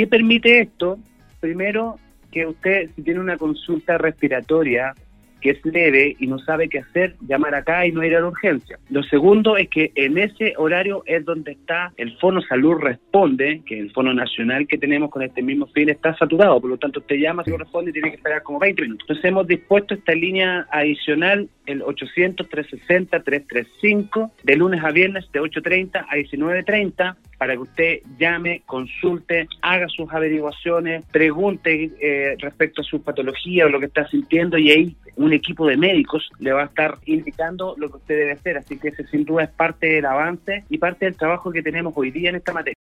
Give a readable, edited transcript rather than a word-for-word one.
¿Qué permite esto? Primero, que usted, si tiene una consulta respiratoria que es leve y no sabe qué hacer, llamar acá y no ir a la urgencia. Lo segundo es que en ese horario es donde está el Fono Salud Responde, que es el fono nacional que tenemos con este mismo fin, está saturado, por lo tanto usted llama, si responde y tiene que esperar como 20 minutos. Entonces hemos dispuesto esta línea adicional, el 800-360-335, de lunes a viernes de 8:30 a 19:30, para que usted llame, consulte, haga sus averiguaciones, pregunte respecto a su patología o lo que está sintiendo, y ahí un equipo de médicos le va a estar indicando lo que usted debe hacer. Así que ese sin duda es parte del avance y parte del trabajo que tenemos hoy día en esta materia.